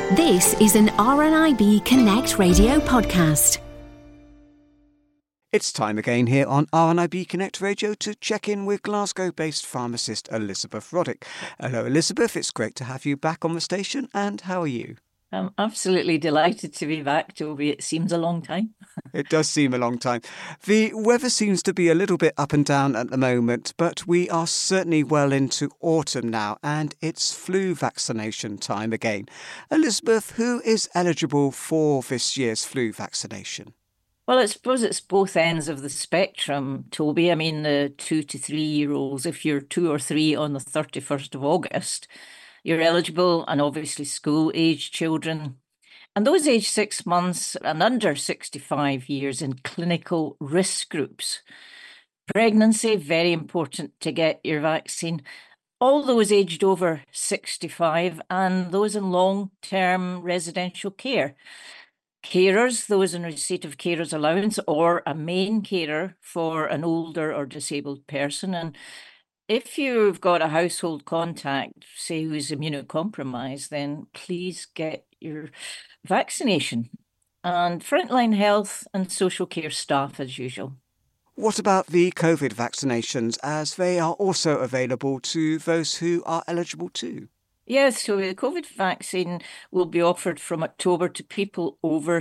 This is an RNIB Connect radio podcast. It's time again here on RNIB Connect Radio to check in with Glasgow-based pharmacist Elizabeth Roddick. Hello Elizabeth, it's great to have you back on the station, and how are you? I'm absolutely delighted to be back, Toby. It seems a long time. It does seem a long time. The weather seems to be a little bit up and down at the moment, but we are certainly well into autumn now, and it's flu vaccination time again. Elizabeth, who is eligible for this year's flu vaccination? Well, I suppose it's both ends of the spectrum, Toby. I mean, the 2 to 3 year olds, if you're 2 or 3 on the 31st of August, you're eligible, and obviously school-age children. And those aged 6 months and under 65 years in clinical risk groups. Pregnancy, very important to get your vaccine. All those aged over 65 and those in long-term residential care. Carers, those in receipt of carers allowance or a main carer for an older or disabled person. And if you've got a household contact, say who's immunocompromised, then please get your vaccination. And frontline health and social care staff as usual. What about the COVID vaccinations, as they are also available to those who are eligible too? Yes, so the COVID vaccine will be offered from October to people over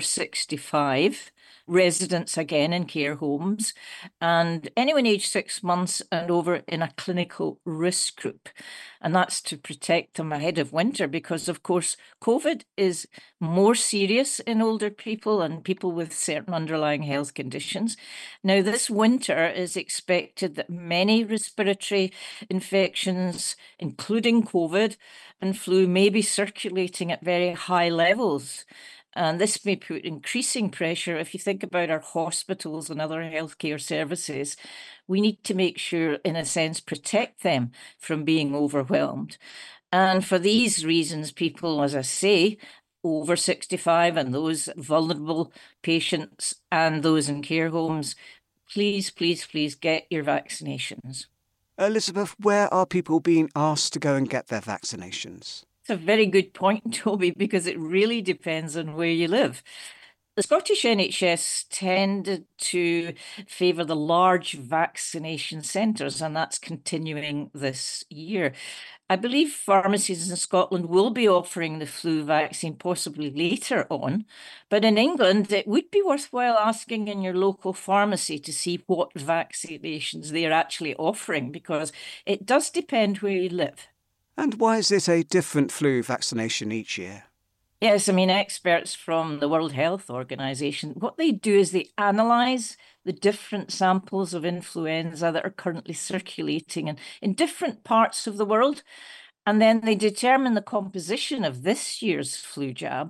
65, residents again in care homes, and anyone aged 6 months and over in a clinical risk group. And that's to protect them ahead of winter because, of course, COVID is more serious in older people and people with certain underlying health conditions. Now, this winter is expected that many respiratory infections, including COVID and flu, may be circulating at very high levels. And this may put increasing pressure. If you think about our hospitals and other healthcare services, we need to make sure, in a sense, protect them from being overwhelmed. And for these reasons, people, as I say, over 65 and those vulnerable patients and those in care homes, please, please, please get your vaccinations. Elizabeth, where are people being asked to go and get their vaccinations? It's a very good point, Toby, because it really depends on where you live. The Scottish NHS tended to favour the large vaccination centres, and that's continuing this year. I believe pharmacies in Scotland will be offering the flu vaccine possibly later on, but in England, it would be worthwhile asking in your local pharmacy to see what vaccinations they are actually offering, because it does depend where you live. And why is it a different flu vaccination each year? Yes, I mean, experts from the World Health Organization, what they do is they analyse the different samples of influenza that are currently circulating in different parts of the world. And then they determine the composition of this year's flu jab,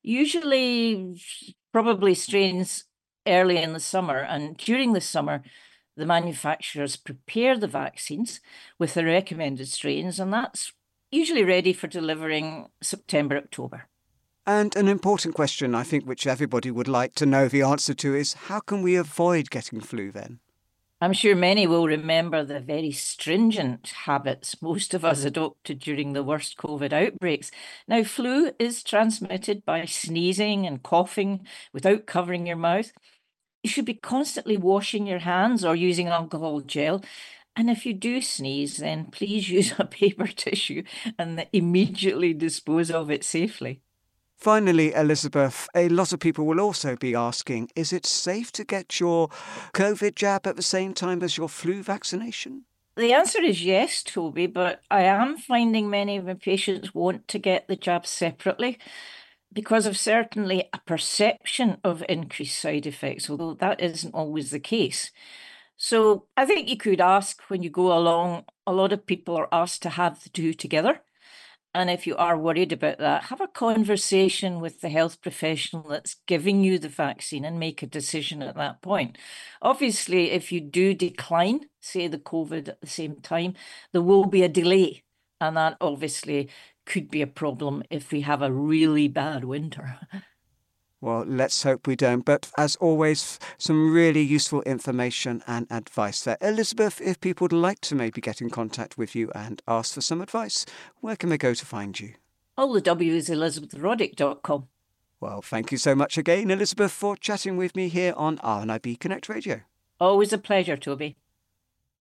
usually probably strains early in the summer. And during the summer, the manufacturers prepare the vaccines with the recommended strains, and that's usually ready for delivering September, October. And an important question, I think, which everybody would like to know the answer to is, how can we avoid getting flu then? I'm sure many will remember the very stringent habits most of us adopted during the worst COVID outbreaks. Now, flu is transmitted by sneezing and coughing without covering your mouth. You should be constantly washing your hands or using alcohol gel. And if you do sneeze, then please use a paper tissue and immediately dispose of it safely. Finally, Elizabeth, a lot of people will also be asking, is it safe to get your COVID jab at the same time as your flu vaccination? The answer is yes, Toby, but I am finding many of my patients want to get the jab separately because of certainly a perception of increased side effects, although that isn't always the case. So I think you could ask when you go along, a lot of people are asked to have the two together. And if you are worried about that, have a conversation with the health professional that's giving you the vaccine and make a decision at that point. Obviously, if you do decline, say the COVID at the same time, there will be a delay. And that obviously could be a problem if we have a really bad winter. Well, let's hope we don't. But as always, some really useful information and advice there. Elizabeth, if people would like to maybe get in contact with you and ask for some advice, where can they go to find you? All the W is elizabethroddick.com. Well, thank you so much again, Elizabeth, for chatting with me here on RNIB Connect Radio. Always a pleasure, Toby.